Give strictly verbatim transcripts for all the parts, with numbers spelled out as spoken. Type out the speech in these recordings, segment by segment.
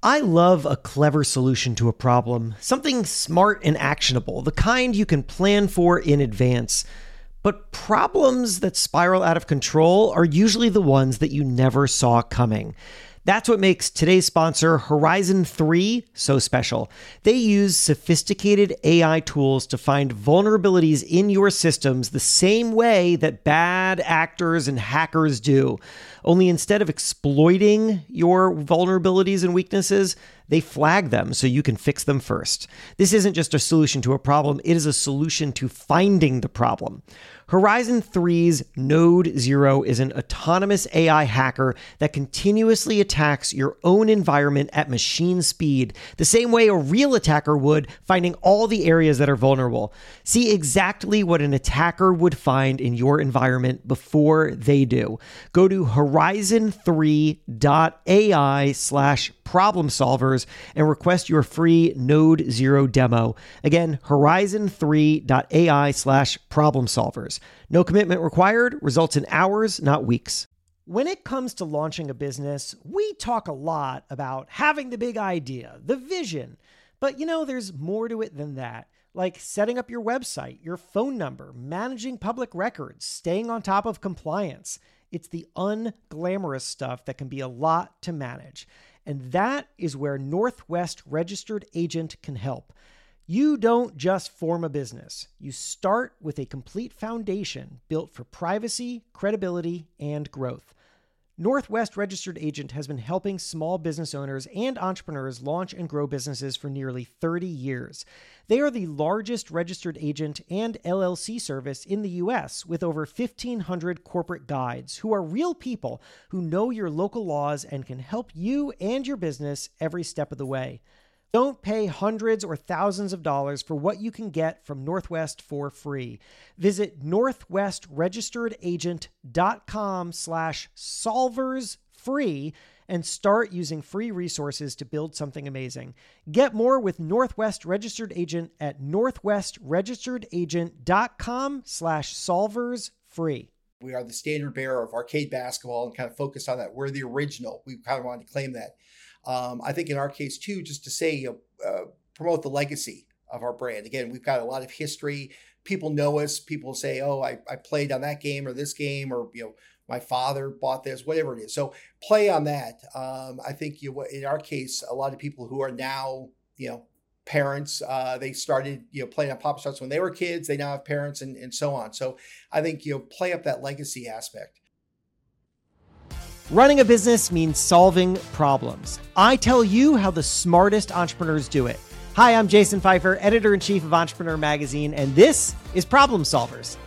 I love a clever solution to a problem, something smart and actionable, the kind you can plan for in advance. But problems that spiral out of control are usually the ones that you never saw coming. That's what makes today's sponsor, Horizon three, so special. They use sophisticated A I tools to find vulnerabilities in your systems the same way that bad actors and hackers do. Only instead of exploiting your vulnerabilities and weaknesses, they flag them so you can fix them first. This isn't just a solution to a problem, it is a solution to finding the problem. Horizon three's Node Zero is an autonomous A I hacker that continuously attacks your own environment at machine speed, the same way a real attacker would, finding all the areas that are vulnerable. See exactly what an attacker would find in your environment before they do. Go to horizon three dot A I slash problem solvers and request your free Node Zero demo. Again, horizon three dot A I slash problem solvers. No commitment required, results in hours, not weeks. When it comes to launching a business, we talk a lot about having the big idea, the vision. But you know, there's more to it than that. Like setting up your website, your phone number, managing public records, staying on top of compliance. It's the unglamorous stuff that can be a lot to manage. And that is where Northwest Registered Agent can help. You don't just form a business. You start with a complete foundation built for privacy, credibility, and growth. Northwest Registered Agent has been helping small business owners and entrepreneurs launch and grow businesses for nearly thirty years. They are the largest registered agent and L L C service in the U S with over fifteen hundred corporate guides who are real people who know your local laws and can help you and your business every step of the way. Don't pay hundreds or thousands of dollars for what you can get from Northwest for free. Visit northwestregisteredagent.com slash solvers free and start using free resources to build something amazing. Get more with Northwest Registered Agent at northwestregisteredagent.com slash solvers free. We are the standard bearer of arcade basketball and kind of focused on that. We're the original. We kind of wanted to claim that. Um, I think in our case too, just to say, you know, uh, promote the legacy of our brand. Again, we've got a lot of history. People know us. People say, oh, I, I played on that game or this game, or, you know, my father bought this, whatever it is. So play on that. Um, I think you, in our case, a lot of people who are now, you know, parents, uh, they started, you know, playing on Pop-Shots when they were kids. They now have parents and, and so on. So I think, you know, play up that legacy aspect. Running a business means solving problems. I tell you how the smartest entrepreneurs do it. Hi, I'm Jason Feifer, editor-in-chief of Entrepreneur Magazine, and this is Problem Solvers.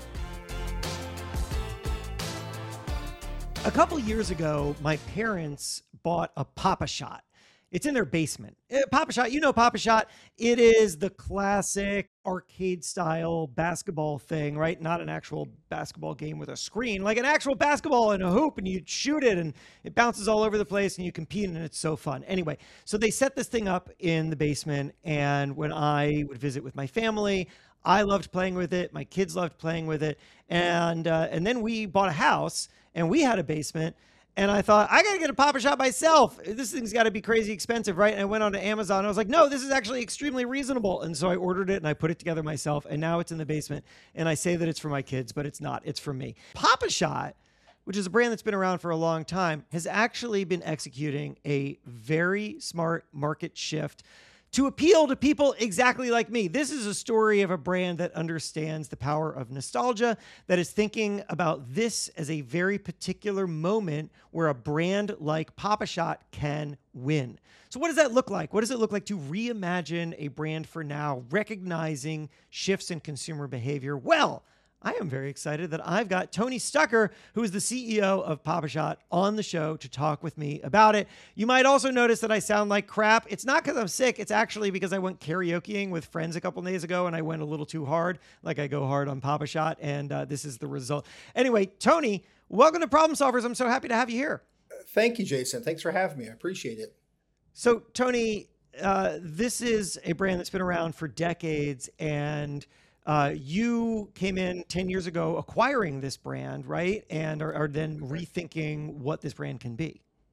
A couple years ago, my parents bought a Pop-A-Shot. It's in their basement. Pop-A-Shot, you know Pop-A-Shot. It is the classic arcade-style basketball thing, right? Not an actual basketball game with a screen, like an actual basketball and a hoop, and you shoot it, and it bounces all over the place, and you compete, and it's so fun. Anyway, so they set this thing up in the basement, and when I would visit with my family, I loved playing with it. My kids loved playing with it. And, uh, and then we bought a house, and we had a basement. And I thought, I got to get a Pop-A-Shot myself. This thing's got to be crazy expensive, right? And I went on to Amazon. And I was like, no, this is actually extremely reasonable. And so I ordered it and I put it together myself. And now it's in the basement. And I say that it's for my kids, but it's not. It's for me. Pop-A-Shot, which is a brand that's been around for a long time, has actually been executing a very smart market shift to appeal to people exactly like me. This is a story of a brand that understands the power of nostalgia, that is thinking about this as a very particular moment where a brand like Pop-A-Shot can win. So what does that look like? What does it look like to reimagine a brand for now, recognizing shifts in consumer behavior? Well, I am very excited that I've got Tony Stucker, who is the C E O of Pop-A-Shot, on the show to talk with me about it. You might also notice that I sound like crap. It's not because I'm sick. It's actually because I went karaokeing with friends a couple days ago and I went a little too hard, like I go hard on Pop-A-Shot, and uh, this is the result. Anyway, Tony, welcome to Problem Solvers. I'm so happy to have you here. Thank you, Jason. Thanks for having me. I appreciate it. So, Tony, uh, this is a brand that's been around for decades, and Uh, you came in ten years ago acquiring this brand, right? And are, are then rethinking what this brand can be.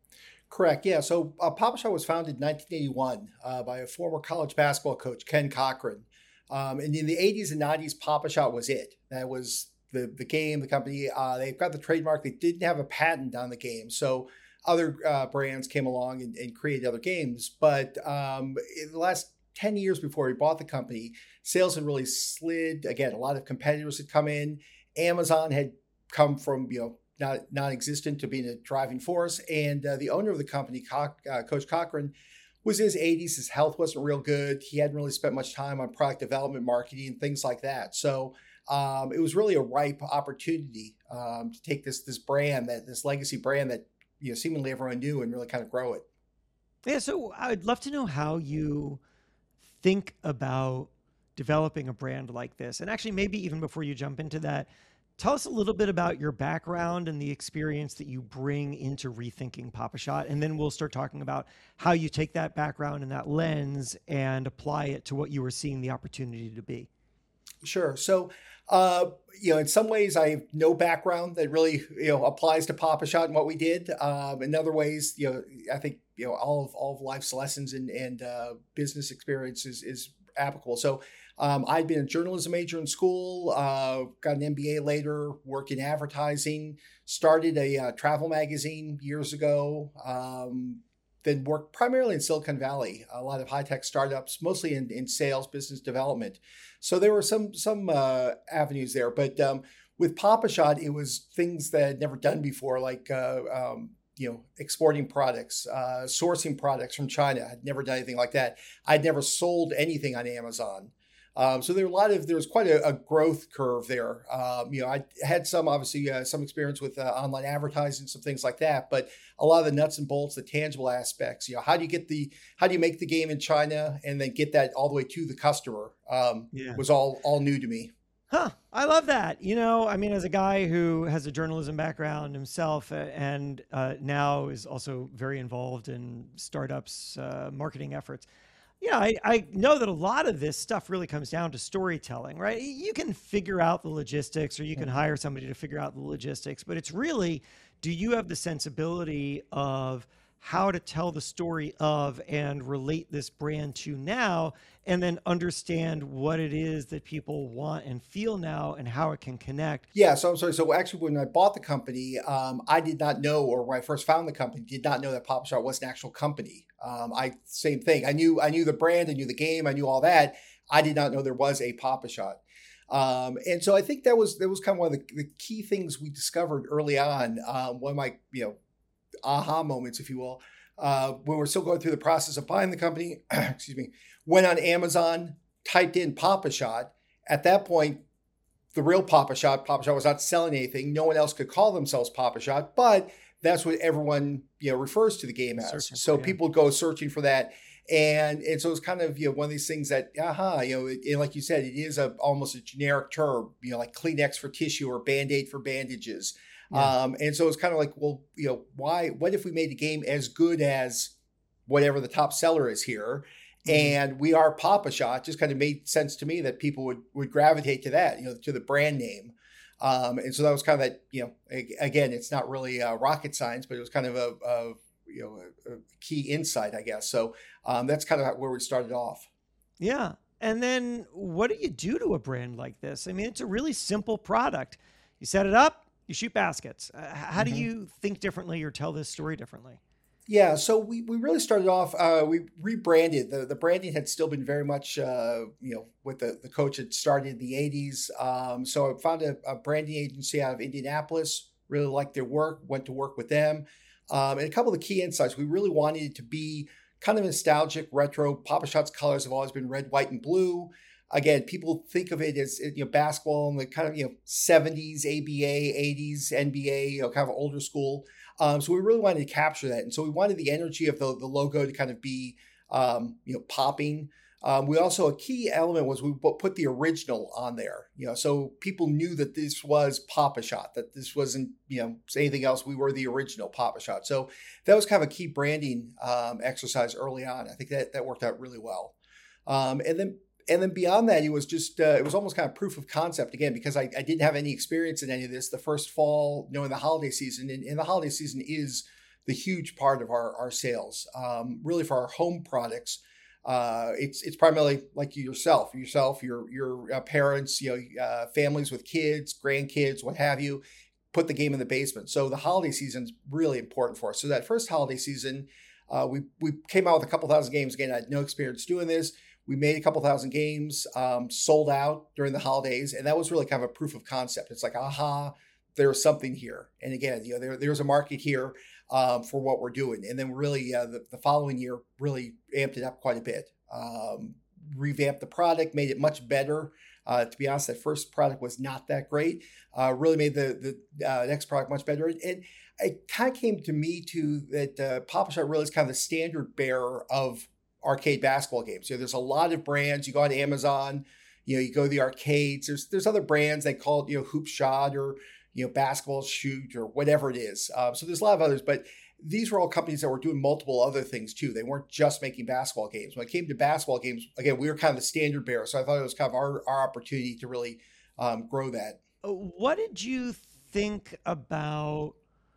Correct. Yeah. So uh, Papa Shot was founded in nineteen eighty-one uh, by a former college basketball coach, Ken Cochran. Um, and in the eighties and nineties, Papa Shot was it. That was the the game, the company. Uh, they've got the trademark. They didn't have a patent on the game. So other uh, brands came along and, and created other games. But um, in the last ten years before we bought the company, sales had really slid. Again, a lot of competitors had come in. Amazon had come from, you know, not non-existent to being a driving force. And uh, the owner of the company, Co- uh, Coach Cochran, was in his eighties. His health wasn't real good. He hadn't really spent much time on product development, marketing, and things like that. So um, it was really a ripe opportunity um, to take this this brand, that this legacy brand that, you know, seemingly everyone knew, and really kind of grow it. Yeah, so I'd love to know how you think about developing a brand like this. And actually, maybe even before you jump into that, tell us a little bit about your background and the experience that you bring into rethinking Papa Shot. And then we'll start talking about how you take that background and that lens and apply it to what you were seeing the opportunity to be. Sure. So, uh, you know, in some ways, I have no background that really, you know, applies to Papa Shot and what we did. Um, in other ways, you know, I think, you know, all of all of life's lessons and and uh, business experience is, is applicable. So, um, I'd been a journalism major in school, uh, got an M B A later, worked in advertising, started a uh, travel magazine years ago. Um, then worked primarily in Silicon Valley, a lot of high-tech startups, mostly in, in sales, business development. So there were some some uh, avenues there. But um, with Papa Shot, it was things that I'd never done before, like uh, um, you know, exporting products, uh, sourcing products from China. I'd never done anything like that. I'd never sold anything on Amazon. Um, so there were a lot of there was quite a, a growth curve there. Um, you know, I had some obviously uh, some experience with uh, online advertising, some things like that, but a lot of the nuts and bolts, the tangible aspects. You know, how do you get the how do you make the game in China and then get that all the way to the customer? Um, yeah. Was all all new to me. Huh. I love that. You know, I mean, as a guy who has a journalism background himself uh, and uh, now is also very involved in startups, uh, marketing efforts. Yeah, I, I know that a lot of this stuff really comes down to storytelling, right? You can figure out the logistics or you can hire somebody to figure out the logistics, but it's really, do you have the sensibility of how to tell the story of and relate this brand to now, and then understand what it is that people want and feel now and how it can connect? Yeah, so I'm sorry. So actually, when I bought the company, um, I did not know, or when I first found the company, did not know that Papa Shot was an actual company. Um, I same thing. I knew I knew the brand, I knew the game, I knew all that. I did not know there was a Papa Shot. Um, and so I think that was that was kind of one of the, the key things we discovered early on. Um, one of my you know aha moments, if you will. Uh, when we're still going through the process of buying the company, excuse me, went on Amazon, typed in Papa Shot. At that point, the real Papa Shot, Papa Shot was not selling anything. No one else could call themselves Papa Shot, but that's what everyone, you know, refers to the game as. Searching so for, yeah. People go searching for that. And and so it's kind of, you know, one of these things that, aha, you know, it, and like you said, it is a almost a generic term, you know, like Kleenex for tissue or Band-Aid for bandages. Yeah. Um, and so it's kind of like, well, you know, why, what if we made a game as good as whatever the top seller is here? Mm-hmm. And we are Papa Shot. Just kind of made sense to me that people would, would gravitate to that, you know, to the brand name. Um, and so that was kind of that, you know, again, it's not really uh, rocket science, but it was kind of a, a you know, a, a key insight, I guess. So um, that's kind of where we started off. Yeah. And then what do you do to a brand like this? I mean, it's a really simple product. You set it up, you shoot baskets. Uh, how mm-hmm. do you think differently or tell this story differently? Yeah, so we, we really started off, uh, we rebranded. The, the branding had still been very much, uh, you know, with the, the coach had started in the eighties. Um, so I found a, a branding agency out of Indianapolis, really liked their work, went to work with them. Um, and a couple of the key insights, we really wanted it to be kind of nostalgic, retro. Papa Shot's colors have always been red, white, and blue. Again, people think of it as, you know, basketball in the kind of, you know, seventies, A B A, eighties, N B A, you know, kind of older school. Um, so we really wanted to capture that. And so we wanted the energy of the, the logo to kind of be, um, you know, popping. Um, we also, a key element was we put the original on there, you know, so people knew that this was Papa Shot, that this wasn't, you know, anything else. We were the original Papa Shot. So that was kind of a key branding um, exercise early on. I think that that worked out really well. Um, and then And then beyond that, it was just, uh, it was almost kind of proof of concept again, because I, I didn't have any experience in any of this. The first fall, knowing the holiday season, and, and the holiday season is the huge part of our, our sales. Um, really for our home products, uh, it's it's primarily like yourself, yourself, your your uh, parents, you know, uh, families with kids, grandkids, what have you, put the game in the basement. So the holiday season is really important for us. So that first holiday season, uh, we we came out with a couple thousand games. Again, I had no experience doing this. We made a couple thousand games, um, sold out during the holidays, and that was really kind of a proof of concept. It's like, aha, there's something here. And again, you know, there, there's a market here um, for what we're doing. And then really uh, the, the following year really amped it up quite a bit. Um, revamped the product, made it much better. Uh, to be honest, that first product was not that great. Uh, really made the the uh, next product much better. And it kind of came to me too that uh, Pop-A-Shot really is kind of the standard bearer of arcade basketball games. You know, there's a lot of brands. You go on Amazon, you know, you go to the arcades. There's there's other brands. They call it, you know, Hoop Shot or, you know, Basketball Shoot or whatever it is. Uh, so there's a lot of others, but these were all companies that were doing multiple other things too. They weren't just making basketball games. When it came to basketball games, again, we were kind of the standard bearer. So I thought it was kind of our, our opportunity to really um, grow that. What did you think about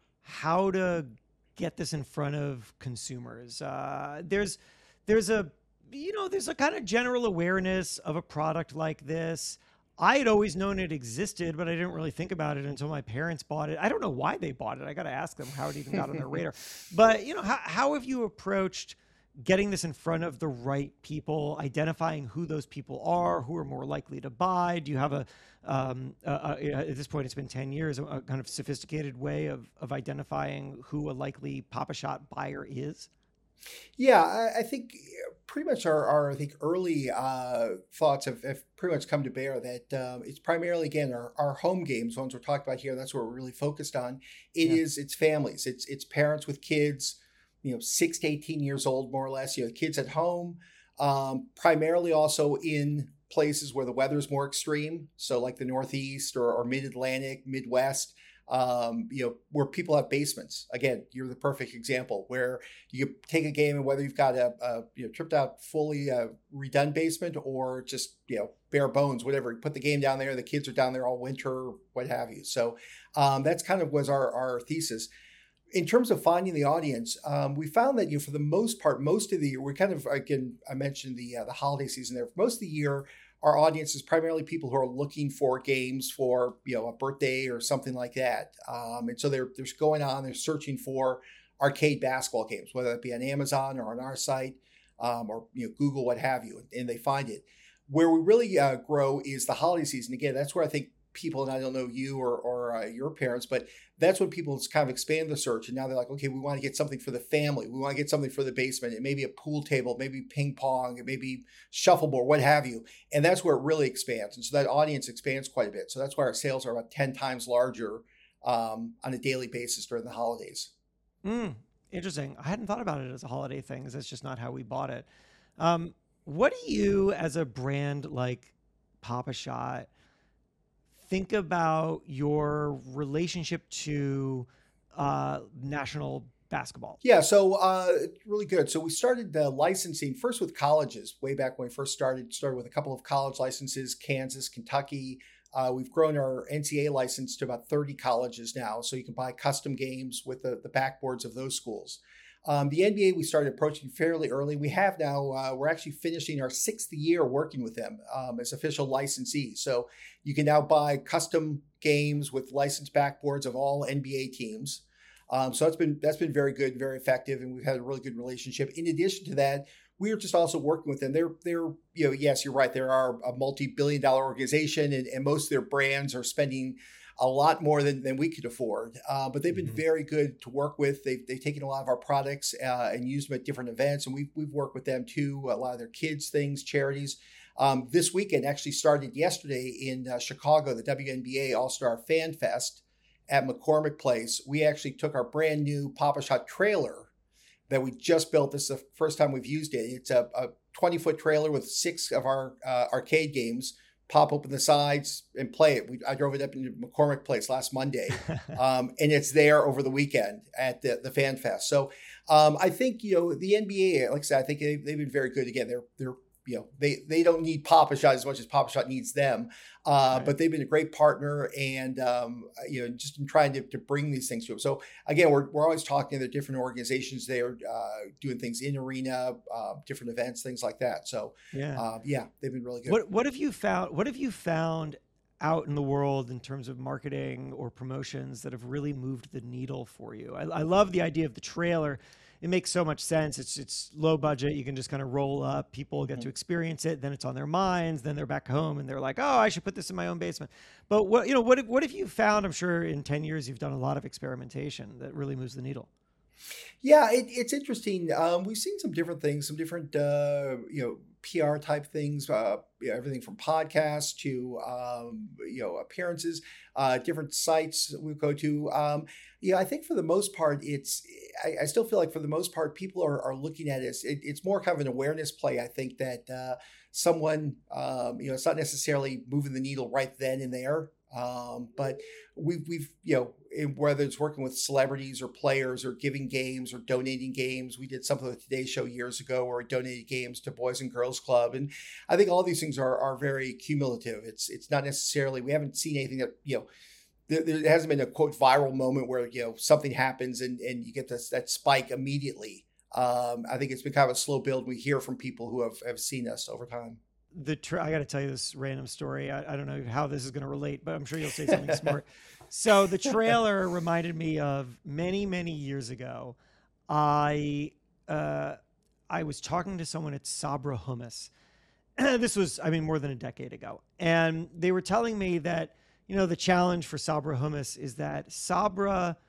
how to get this in front of consumers? Uh, there's, there's a, you know, there's a kind of general awareness of a product like this. I had always known it existed, but I didn't really think about it until my parents bought it. I don't know why they bought it. I got to ask them how it even got on their radar. But, you know, how, how have you approached getting this in front of the right people, identifying who those people are, who are more likely to buy? Do you have a, um, a, a at this point, it's been ten years, a kind of sophisticated way of, of identifying who a likely Pop-A-Shot buyer is? Yeah, I, I think pretty much our, our I think early uh, thoughts have, have pretty much come to bear that um, it's primarily, again, our, our home games, ones we're talking about here. That's what we're really focused on. It yeah. is it's families, it's it's parents with kids, you know, six to eighteen years old, more or less. You know, kids at home, um, primarily also in places where the weather is more extreme. So like the Northeast or, or Mid-Atlantic, Midwest. Um, you know, where people have basements. Again, you're the perfect example where you take a game and whether you've got a, a you know, tripped out, fully uh, redone basement or just, you know, bare bones, whatever, you put the game down there, the kids are down there all winter, what have you. So um, that's kind of was our, our thesis. In terms of finding the audience, um, we found that, you know, for the most part, most of the year, we kind of, again, I mentioned the uh, the holiday season there. For most of the year, our audience is primarily people who are looking for games for, you know, a birthday or something like that. Um, and so they're, they're going on, they're searching for arcade basketball games, whether it be on Amazon or on our site um, or, you know, Google, what have you, and they find it. Where we really uh, grow is the holiday season. Again, that's where I think people, and I don't know you or, or uh, your parents, but that's when people kind of expand the search. And now they're like, okay, we want to get something for the family. We want to get something for the basement. It may be a pool table, maybe ping pong, it may be shuffleboard, what have you. And that's where it really expands. And so that audience expands quite a bit. So that's why our sales are about ten times larger um, on a daily basis during the holidays. Mm, interesting. I hadn't thought about it as a holiday thing because that's just not how we bought it. Um, what do you, as a brand like Pop-A-Shot, think about your relationship to uh, national basketball? Yeah, so uh, really good. So we started uh, licensing first with colleges way back when we first started. Started with a couple of college licenses, Kansas, Kentucky. Uh, we've grown our N C double A license to about thirty colleges now. So you can buy custom games with the, the backboards of those schools. Um, the N B A, we started approaching fairly early. We have now, uh, we're actually finishing our sixth year working with them um, as official licensees. So you can now buy custom games with licensed backboards of all N B A teams. Um, so that's been that's been very good, very effective, and we've had a really good relationship. In addition to that, we are just also working with them. They're they're you know yes, you're right. They are a multi-billion dollar organization, and, and most of their brands are spending a lot more than, than we could afford. Uh, but they've been mm-hmm. very good to work with. They've they've taken a lot of our products uh, and used them at different events, and we've we've worked with them too. A lot of their kids things, charities. Um, this weekend actually started yesterday in uh, Chicago, the W N B A All-Star Fan Fest at McCormick Place. We actually took our brand new Pop-A-Shot trailer that we just built. This is the first time we've used it. It's a, a twenty foot trailer with six of our uh, arcade games. Pop open the sides and play it. We, I drove it up into McCormick Place last Monday, um, and it's there over the weekend at the, the Fan Fest. So um, I think, you know, the N B A, like I said, I think they, they've been very good. Again, they're they're you know, they, they don't need Pop-A-Shot as much as Pop-A-Shot needs them. Uh, Right. but they've been a great partner and, um, you know, just in trying to, to bring these things to them. So again, we're, we're always talking to the different organizations. They are uh, doing things in arena, uh, different events, things like that. So Yeah. uh, yeah, they've been really good. What what have you found? What have you found out in the world in terms of marketing or promotions that have really moved the needle for you? I, I love the idea of the trailer. It makes so much sense. It's it's low budget. You can just kind of roll up. People get Mhm. to experience it. Then it's on their minds. Then they're back home and they're like, oh, I should put this in my own basement. But what you know, what have, what have you found? I'm sure in ten years you've done a lot of experimentation that really moves the needle. Yeah, it, it's interesting. Um, we've seen some different things, some different, uh, you know, P R type things, uh, you know, everything from podcasts to, um, you know, appearances, uh, different sites that we go to. Um, yeah, I think for the most part, it's, I, I still feel like for the most part, people are, are looking at it as, it, it's more kind of an awareness play. I think that uh, someone, um, you know, it's not necessarily moving the needle right then and there. Um, but we've, we've, you know, in- whether it's working with celebrities or players or giving games or donating games, we did something with Today Show years ago where we donated games to Boys and Girls Club. And I think all these things are, are very cumulative. It's, it's not necessarily, we haven't seen anything that, you know, there, there hasn't been a quote viral moment where, you know, something happens and, and you get this, that spike immediately. Um, I think it's been kind of a slow build. We hear from people who have, have seen us over time. The tra- I got to tell you this random story. I, I don't know how this is going to relate, but I'm sure you'll say something smart. So the trailer reminded me of many, many years ago. I uh, I was talking to someone at Sabra Hummus. This was, I mean, more than a decade ago, and they were telling me that you know the challenge for Sabra Hummus is that Sabra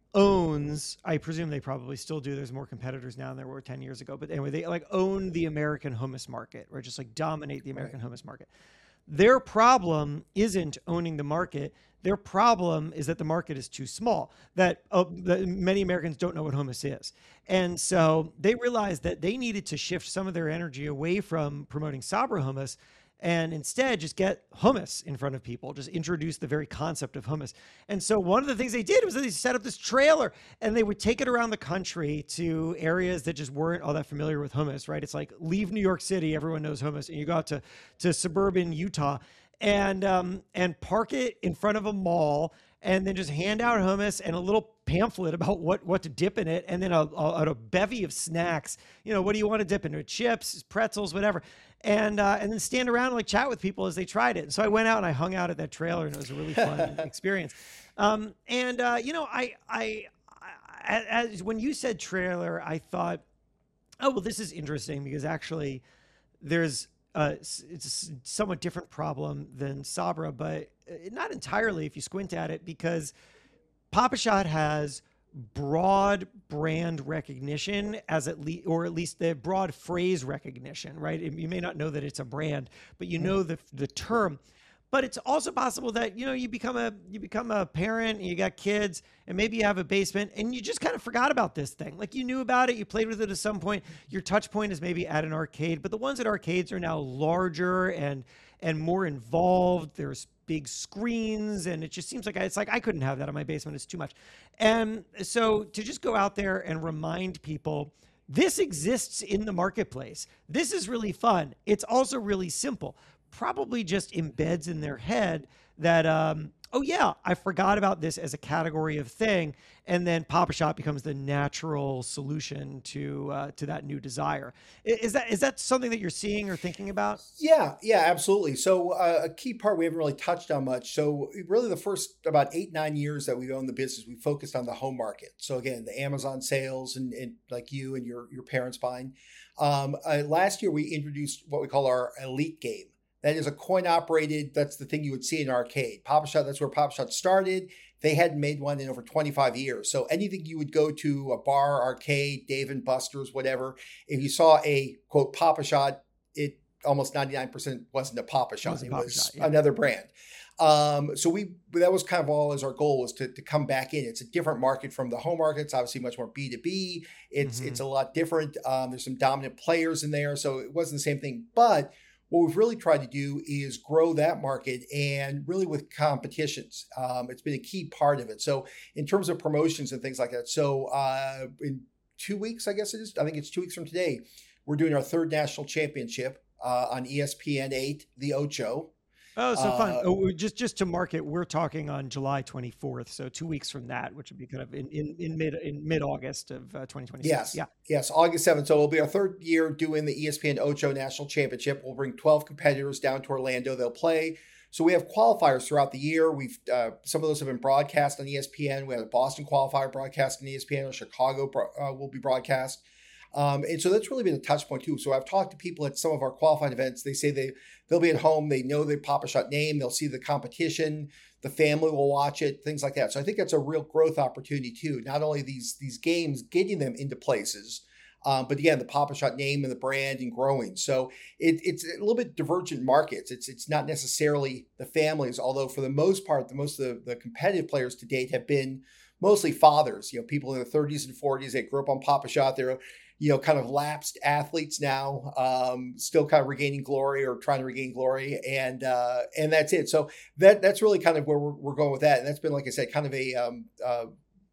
owns, I presume they probably still do, there's more competitors now than there were ten years ago, but anyway, they like own the American hummus market, or just like dominate the American Right. hummus market. Their problem isn't owning the market. Their problem is that the market is too small, that, uh, that many Americans don't know what hummus is. And so they realized that they needed to shift some of their energy away from promoting Sabra hummus and instead just get hummus in front of people, just introduce the very concept of hummus. And so one of the things they did was that they set up this trailer and they would take it around the country to areas that just weren't all that familiar with hummus, right? It's like leave New York City, everyone knows hummus, and you go out to, to suburban Utah and um, and park it in front of a mall and then just hand out hummus and a little pamphlet about what, what to dip in it, and then a, a, a bevy of snacks. You know, what do you want to dip into? Chips, pretzels, whatever. And uh, and then stand around and like chat with people as they tried it. And so I went out and I hung out at that trailer, and it was a really fun experience. Um, and uh, you know, I, I I as when you said trailer, I thought, oh well, this is interesting because actually there's uh, it's a somewhat different problem than Sabra, but not entirely if you squint at it, because Pop-A-Shot has broad brand recognition, as at least, or at least the broad phrase recognition, right? You may not know that it's a brand, but you know the the term. But it's also possible that you know you become a you become a parent, and you got kids, and maybe you have a basement, and you just kind of forgot about this thing. Like you knew about it, you played with it at some point. Your touch point is maybe at an arcade, but the ones at arcades are now larger and and more involved. There's big screens, and it just seems like I, it's like I couldn't have that in my basement. It's too much. And so to just go out there and remind people this exists in the marketplace. This is really fun. It's also really simple. Probably just embeds in their head that, um, oh yeah, I forgot about this as a category of thing, and then Pop-A-Shot becomes the natural solution to uh, to that new desire. I- Is that is that something that you're seeing or thinking about? Yeah, yeah, absolutely. So uh, a key part we haven't really touched on much. So really the first about eight, nine years that we've owned the business, we focused on the home market. So again, the Amazon sales and, and like you and your, your parents buying. Um, uh, last year, we introduced what we call our Elite game. That is a coin operated, that's the thing you would see in an arcade. Pop-A-Shot, that's where Pop-A-Shot started. They hadn't made one in over twenty-five years. So anything you would go to, a bar, arcade, Dave and Buster's, whatever, if you saw a quote Pop-A-Shot, it almost ninety-nine percent wasn't a Pop-A-Shot. Wasn't It was Pop-A-Shot, yeah. another brand. Um, so we that was kind of all as our goal was to, to come back in. It's a different market from the home market. It's obviously much more B two B. It's Mhm. it's a lot different. Um, there's some dominant players in there. So it wasn't the same thing. But what we've really tried to do is grow that market and really with competitions. Um, it's been a key part of it. So in terms of promotions and things like that. So uh, in two weeks, I guess it is, I think it's two weeks from today, we're doing our third national championship. uh, on E S P N eight, The Ocho. Oh, so fun. Uh, Oh, just just to mark it, we're talking on July twenty-fourth, so two weeks from that, which would be kind of in, in, in mid in mid August of uh, twenty twenty-six. yes, Yeah. yes, August seventh. So it'll be our third year doing the E S P N Ocho National Championship. We'll bring twelve competitors down to Orlando. They'll play. So we have qualifiers throughout the year. We've uh, some of those have been broadcast on E S P N. We have a Boston qualifier broadcast on E S P N. Or Chicago uh, will be broadcast. Um, and so that's really been a touch point too. So I've talked to people at some of our qualifying events. They say they, they'll be at home. They know the Pop-A-Shot name. They'll see the competition. The family will watch it, things like that. So I think that's a real growth opportunity too. Not only these, these games, getting them into places, um, but again, the Pop-A-Shot name and the brand and growing. So it, it's a little bit divergent markets. It's it's not necessarily the families, although for the most part, the most of the, the competitive players to date have been mostly fathers, you know, people in their thirties and forties that grew up on Pop-A-Shot. They're, you know, kind of lapsed athletes now, um, still kind of regaining glory or trying to regain glory. And, uh, and that's it. So that, that's really kind of where we're, we're going with that. And that's been, like I said, kind of a, um, uh,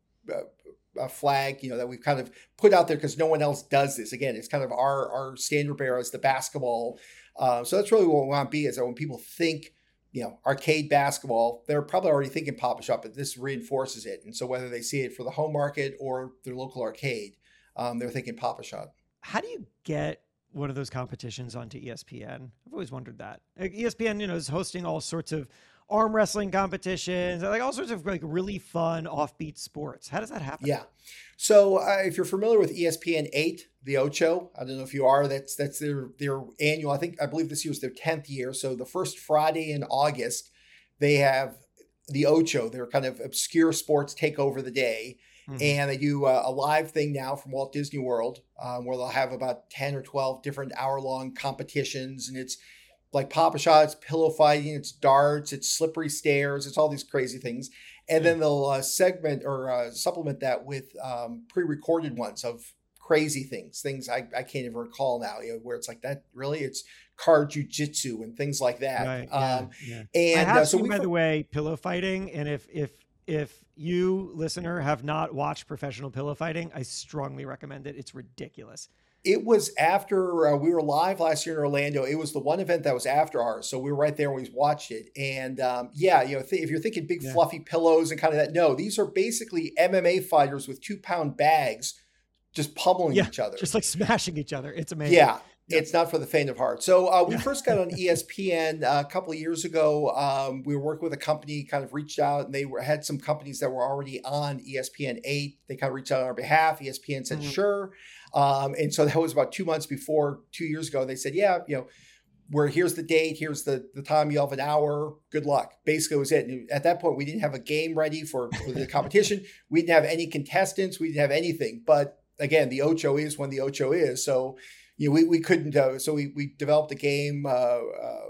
a flag, you know, that we've kind of put out there because no one else does this. Again, it's kind of our, our standard bearer as the basketball. Uh, so that's really what we want to be, is that when people think, you know, arcade basketball, they're probably already thinking Pop-A-Shot, but this reinforces it. And so whether they see it for the home market or their local arcade, Um, they're thinking Pop-A-Shot. How do you get one of those competitions onto E S P N? I've always wondered that. Like E S P N, you know, is hosting all sorts of arm wrestling competitions, like all sorts of like really fun offbeat sports. How does that happen? Yeah. So uh, if you're familiar with E S P N eight, the Ocho, I don't know if you are, that's that's their their annual, I think, I believe this year was their tenth year. So the first Friday in August, they have the Ocho, their kind of obscure sports take over the day. Mm-hmm. And they do uh, a live thing now from Walt Disney World, um, where they'll have about ten or twelve different hour-long competitions. And it's like Pop-A-Shot, it's pillow fighting, it's darts, it's slippery stairs, it's all these crazy things. And then they'll uh, segment or uh, supplement that with um, pre-recorded ones of crazy things, things I, I can't even recall now, you know, where it's like that, really? It's card jujitsu and things like that. Right, um, yeah, yeah. And I have uh, so seen, we, by the way, pillow fighting. And if if if you, listener, have not watched professional pillow fighting, I strongly recommend it. It's ridiculous. It was after uh, we were live last year in Orlando. It was the one event that was after ours. So we were right there when we watched it. And um, yeah, you know, th- if you're thinking big yeah. fluffy pillows and kind of that, no, these are basically M M A fighters with two pound bags just pummeling yeah, each other. Just like smashing each other. It's amazing. Yeah. It's not for the faint of heart. So uh, we yeah. first got on E S P N uh, a couple of years ago. Um, we were working with a company, kind of reached out, and they were, had some companies that were already on E S P N eight. They kind of reached out on our behalf. E S P N said, mm-hmm. sure. Um, and so that was about two months before, two years ago. They said, yeah, you know, where here's the date, here's the, the time, you have an hour, good luck. Basically, was it. And at that point, we didn't have a game ready for, for the competition. We didn't have any contestants. We didn't have anything. But again, the Ocho is when the Ocho is. So, you know, we, we couldn't, uh, so we, we developed a game, uh, uh,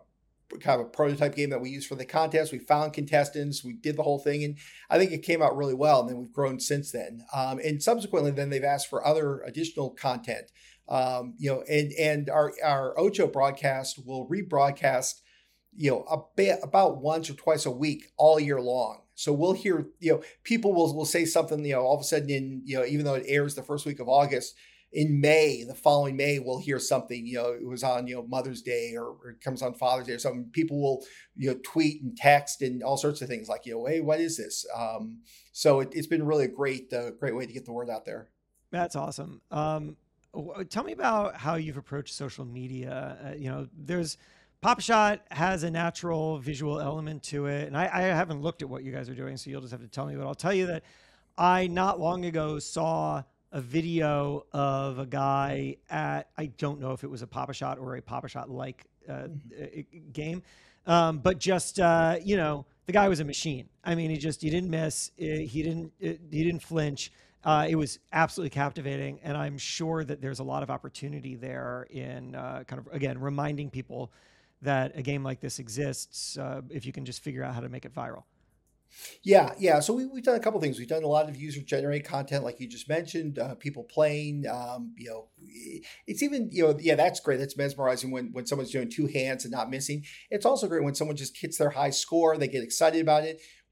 a kind of a prototype game that we used for the contest. We found contestants, we did the whole thing, and I think it came out really well. And then we've grown since then. Um, and subsequently, then they've asked for other additional content, um, you know, and, and our, our Ocho broadcast will rebroadcast, you know, a bit, about once or twice a week all year long. So we'll hear, you know, people will, will say something, you know, all of a sudden in, you know, even though it airs the first week of August, in May, the following May, we'll hear something, you know, it was on, you know, Mother's Day or, or it comes on Father's Day or something. People will, you know, tweet and text and all sorts of things like, you know, hey, what is this? Um, so it, it's been really a great, uh, great way to get the word out there. That's awesome. Um, tell me about how you've approached social media. Uh, you know, there's Pop-A-Shot has a natural visual element to it. And I, I haven't looked at what you guys are doing, so you'll just have to tell me, but I'll tell you that I not long ago saw a video of a guy at, I don't know if it was a Pop-A-Shot or a Pop-A-Shot like uh, game, um, but just, uh, you know, the guy was a machine. I mean, he just, he didn't miss, he didn't, he didn't flinch. Uh, it was absolutely captivating. And I'm sure that there's a lot of opportunity there in uh, kind of, again, reminding people that a game like this exists uh, if you can just figure out how to make it viral. Yeah, yeah. So we, we've done a couple of things. We've done a lot of user-generated content, like you just mentioned, uh, people playing. Um, you know, it's even, you know, yeah, that's great. That's mesmerizing when when someone's doing two hands and not missing. It's also great when someone just hits their high score. They get excited about it.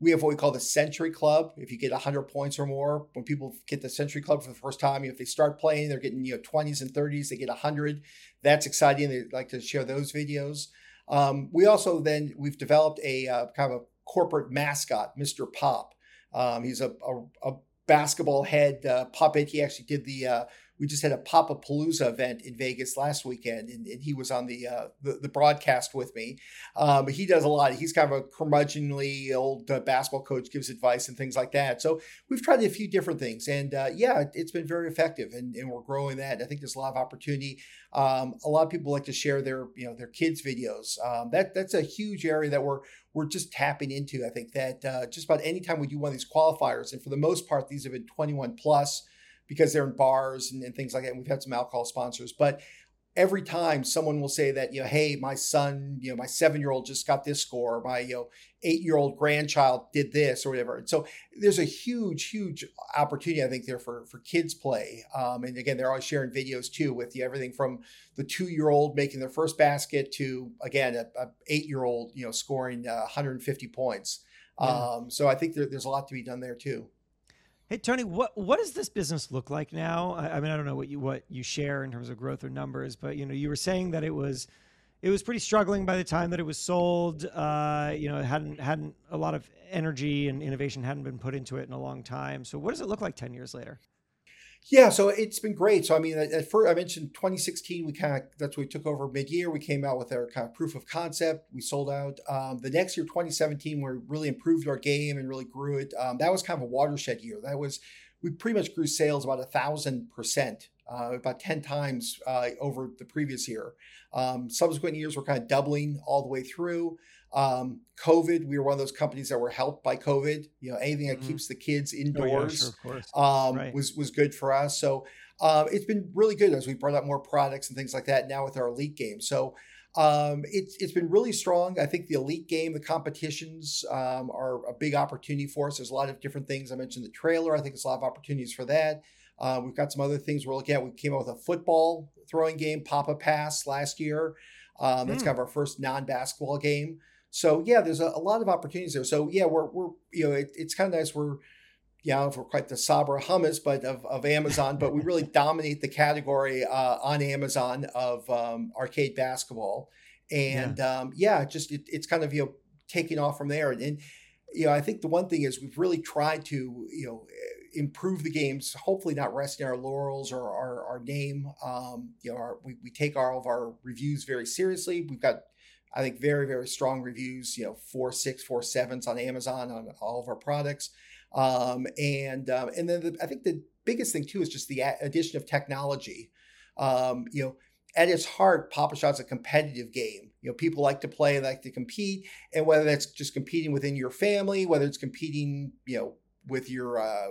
We have what we call the Century Club. If you get one hundred points or more, when people get the Century Club for the first time, if they start playing, they're getting, you know, twenties and thirties, they get one hundred. That's exciting. They like to share those videos. Um, we also then, we've developed a uh, kind of a corporate mascot, Mister Pop. Um, he's a, a, a basketball head uh, puppet. He actually did the, uh, we just had a Pop-A-Palooza event in Vegas last weekend, and, and he was on the, uh, the the broadcast with me. Um, he does a lot. He's kind of a curmudgeonly old uh, basketball coach, gives advice and things like that. So we've tried a few different things, and uh, yeah, it's been very effective, and, and we're growing that. I think there's a lot of opportunity. Um, a lot of people like to share their you know their kids' videos. Um, that that's a huge area that we're we're just tapping into. I think that uh, just about any time we do one of these qualifiers, and for the most part, these have been twenty-one plus. Because they're in bars and, and things like that. And we've had some alcohol sponsors, but every time someone will say that, you know, hey, my son, you know, my seven-year-old just got this score, or my, you know, eight-year-old grandchild did this or whatever. And so there's a huge, huge opportunity, I think, there for, for kids play. Um, and again, they're always sharing videos too with you, everything from the two-year-old making their first basket to, again, a, a eight-year-old, you know, scoring uh, one hundred fifty points. Yeah. Um, so I think there, there's a lot to be done there too. Hey, Tony, what what does this business look like now? I, I mean, I don't know what you what you share in terms of growth or numbers, but you know, you were saying that it was it was pretty struggling by the time that it was sold. Uh, you know, it hadn't hadn't a lot of energy and innovation hadn't been put into it in a long time. So, what does it look like ten years later? Yeah, so it's been great. So I mean, at first I mentioned twenty sixteen. We kind of that's when we took over mid-year. We came out with our kind of proof of concept. We sold out. Um, the next year, twenty seventeen, we really improved our game and really grew it. Um, that was kind of a watershed year. That was we pretty much grew sales about a thousand percent, uh, about ten times uh, over the previous year. Um, subsequent years were kind of doubling all the way through. Um, COVID, we were one of those companies that were helped by COVID. You know, anything that mm-hmm. keeps the kids indoors oh, yeah, sure, um, right. was was good for us. So uh, it's been really good as we brought out more products and things like that. Now with our elite game, so um, it's it's been really strong. I think the elite game, the competitions um, are a big opportunity for us. There's a lot of different things. I mentioned the trailer. I think there's a lot of opportunities for that. Uh, we've got some other things we're looking at. We came out with a football throwing game, Pop-A-Pass, last year. Um, that's mm. kind of our first non-basketball game. So yeah, there's a, a lot of opportunities there. So yeah, we're we're you know it, it's kind of nice. We're yeah, I don't know if we're quite the Sabra hummus, but of, of Amazon, but we really dominate the category uh, on Amazon of um, arcade basketball, and yeah, um, yeah just it, it's kind of you know taking off from there. And, and you know I think the one thing is we've really tried to you know improve the games. Hopefully not resting our laurels or our, our name. Um, you know our, we we take all of our reviews very seriously. We've got I think very, very strong reviews, you know, four, six, four, sevens on Amazon on all of our products. Um, and um, and then the, I think the biggest thing too is just the addition of technology. Um, you know, at its heart, Pop-A-Shot's a competitive game. You know, people like to play, like to compete, and whether that's just competing within your family, whether it's competing, you know, with your uh,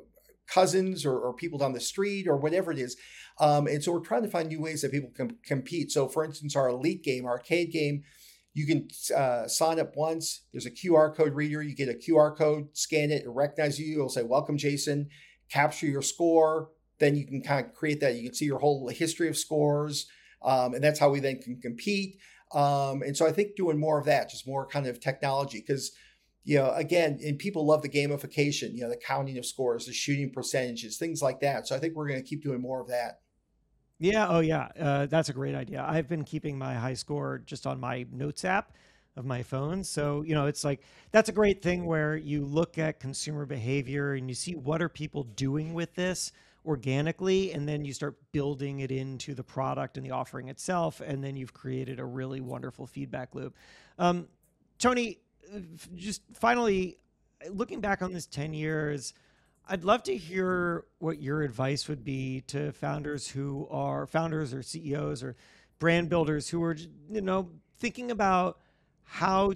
cousins or, or people down the street or whatever it is. Um, and so we're trying to find new ways that people can compete. So for instance, our elite game, our arcade game, you can uh, sign up once. There's a Q R code reader. You get a Q R code, scan it, it recognizes you. It'll say, welcome, Jason, capture your score. Then you can kind of create that. You can see your whole history of scores. Um, and that's how we then can compete. Um, and so I think doing more of that, just more kind of technology, because you know, again, and people love the gamification, you know, the counting of scores, the shooting percentages, things like that. So I think we're going to keep doing more of that. Yeah. Oh, yeah. Uh, that's a great idea. I've been keeping my high score just on my notes app of my phone. So, you know, it's like, that's a great thing where you look at consumer behavior and you see what are people doing with this organically, and then you start building it into the product and the offering itself. And then you've created a really wonderful feedback loop. Um, Tony, just finally, looking back on this ten years, I'd love to hear what your advice would be to founders who are founders or C E Os or brand builders who are, you know, thinking about how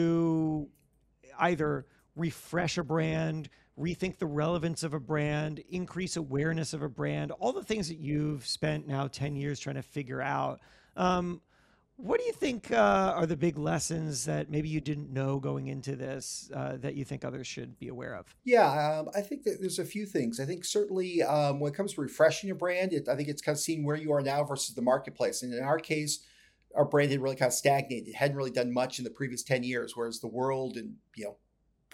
to either refresh a brand, rethink the relevance of a brand, increase awareness of a brand, all the things that you've spent now ten years trying to figure out. Um, What do you think uh, are the big lessons that maybe you didn't know going into this uh, that you think others should be aware of? Yeah, um, I think that there's a few things. I think certainly um, when it comes to refreshing your brand, it, I think it's kind of seeing where you are now versus the marketplace. And in our case, our brand had really kind of stagnated. It hadn't really done much in the previous ten years, whereas the world and, you know,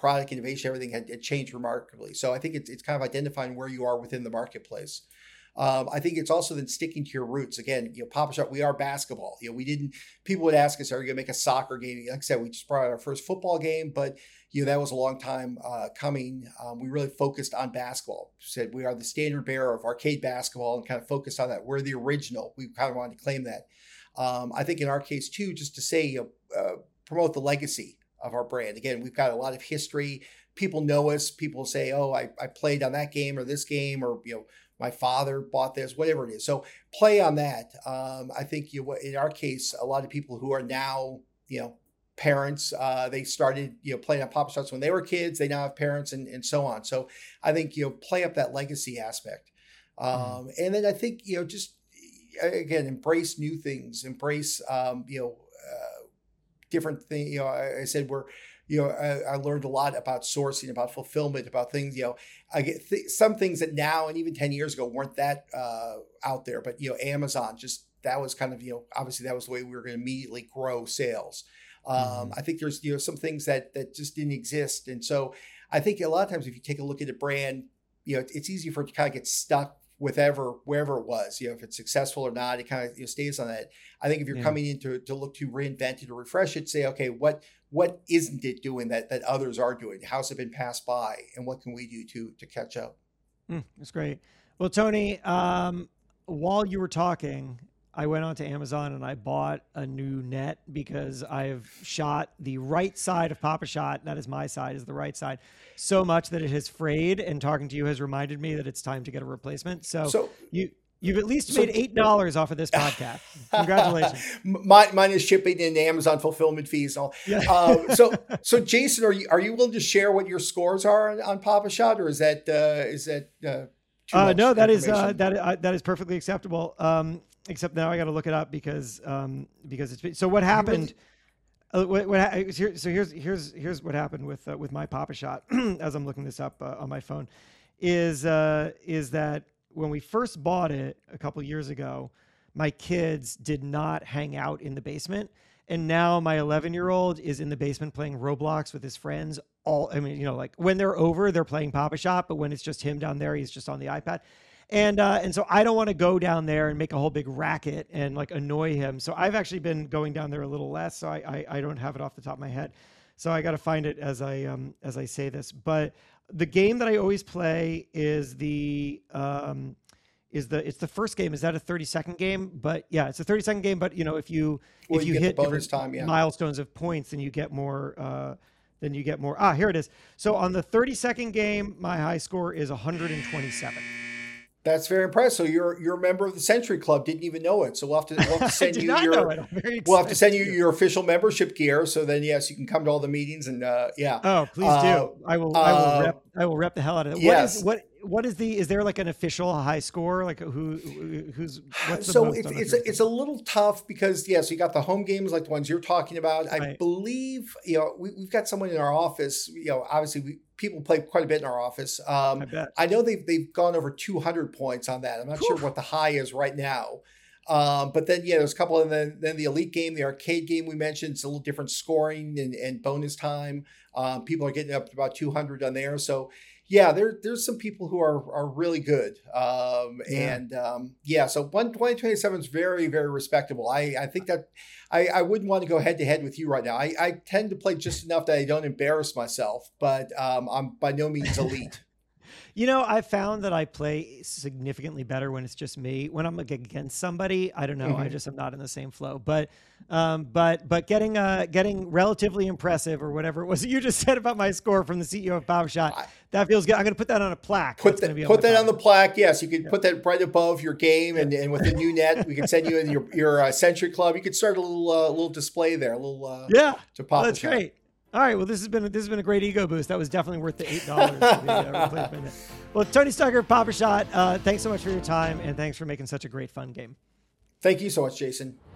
product innovation, everything had, had changed remarkably. So I think it's it's kind of identifying where you are within the marketplace. Um, I think it's also then sticking to your roots. Again, you know, Pop-A-Shot, we are basketball. You know, we didn't, people would ask us, are you going to make a soccer game? Like I said, we just brought out our first football game, but, you know, that was a long time uh, coming. Um, we really focused on basketball. Said we are the standard bearer of arcade basketball and kind of focused on that. We're the original. We kind of wanted to claim that. Um, I think in our case, too, just to say, you know, uh, promote the legacy of our brand. Again, we've got a lot of history. People know us. People say, oh, I, I played on that game or this game, or, you know, my father bought this, whatever it is. So play on that. Um, I think you, in our case, a lot of people who are now, you know, parents, uh, they started, you know, playing on Pop-A-Shots when they were kids. They now have parents and, and so on. So I think, you know, play up that legacy aspect. Um, mm. And then I think, you know, just, again, embrace new things, embrace, um, you know, uh, different things. You know, I, I said we're, you know, I, I learned a lot about sourcing, about fulfillment, about things, you know, I get th- some things that now and even ten years ago weren't that uh, out there, but, you know, Amazon, just that was kind of, you know, obviously that was the way we were going to immediately grow sales. Um, mm-hmm. I think there's, you know, some things that, that just didn't exist. And so I think a lot of times if you take a look at a brand, you know, it's easy for it to kind of get stuck with ever, wherever it was, you know, if it's successful or not, it kind of, you know, stays on that. I think if you're yeah. coming in to, to look to reinvent it or refresh it, say, okay, what, what isn't it doing that, that others are doing? How's it been passed by? And what can we do to, to catch up? Mm, that's great. Well, Tony, um, while you were talking, I went onto Amazon and I bought a new net because I've shot the right side of Pop-A-Shot. That is my side, is the right side, so much that it has frayed. And talking to you has reminded me that it's time to get a replacement. So, so you you've at least so, made eight dollars off of this podcast. Congratulations. mine, mine is shipping and Amazon fulfillment fees. And all. Yeah. uh, so so Jason, are you are you willing to share what your scores are on, on Pop-A-Shot, or is that uh, is that uh, too uh, much no? That is uh, that uh, that is perfectly acceptable. Um, Except now I got to look it up because um, because it's so what happened. Uh, what, what here, so here's here's here's what happened with uh, with my Pop-A-Shot as I'm looking this up uh, on my phone, is uh, is that when we first bought it a couple years ago, my kids did not hang out in the basement, and now my eleven year old is in the basement playing Roblox with his friends. All I mean, you know, like when they're over, they're playing Pop-A-Shot, but when it's just him down there, he's just on the iPad. And uh, and so I don't want to go down there and make a whole big racket and like annoy him. So I've actually been going down there a little less. So I I, I don't have it off the top of my head. So I got to find it as I um as I say this. But the game that I always play is the um is the it's the first game. Is that a thirty second game? But yeah, it's a thirty second game. But you know if you well, if you, you hit bonus time, yeah. milestones of points, then you get more. Uh, then you get more. Ah, here it is. So on the thirty second game, my high score is one hundred twenty-seven. That's very impressive. So you're you're a member of the Century Club. Didn't even know it. So we'll have to, we'll have to send you your we'll have to send you your official membership gear. So then yes, you can come to all the meetings and uh, yeah. Oh, please uh, do. I will. I will uh, rep. I will rep the hell out of it. Yes. What is what? What is the? Is there like an official high score? Like who? Who's? What's the so most it's it's a, it's a little tough because yes, yeah, so you got the home games like the ones you're talking about. Right. I believe you know we, we've got someone in our office. You know, obviously we. People play quite a bit in our office. Um, I, bet. I know they've they've gone over two hundred points on that. I'm not Whew. sure what the high is right now. Um, but then, yeah, there's a couple. And then, then the elite game, the arcade game we mentioned, it's a little different scoring and, and bonus time. Um, people are getting up to about two hundred on there. So, yeah, there there's some people who are are really good. Um, yeah. And um, yeah, so one twenty twenty-seven is very, very respectable. I, I think that I, I wouldn't want to go head to head with you right now. I, I tend to play just enough that I don't embarrass myself, but um, I'm by no means elite. You know, I found that I play significantly better when it's just me. When I'm like against somebody, I don't know. Mm-hmm. I just am not in the same flow. But, um, but, but getting, uh, getting relatively impressive or whatever it was that you just said about my score from the C E O of Pop-A-Shot, that feels good. I'm going to put that on a plaque. Put that, put on that on the plaque. Yes, you can yeah. put that right above your game, and, and with the new net, we can send you in your your uh, Century Club. You could start a little uh, little display there, a little uh, yeah. To Pop-A-Shot. Oh, that's great. All right. Well, this has been this has been a great ego boost. That was definitely worth the eight dollars. uh, well, Tony Stucker, Pop-A-Shot, uh, thanks so much for your time, and thanks for making such a great fun game. Thank you so much, Jason.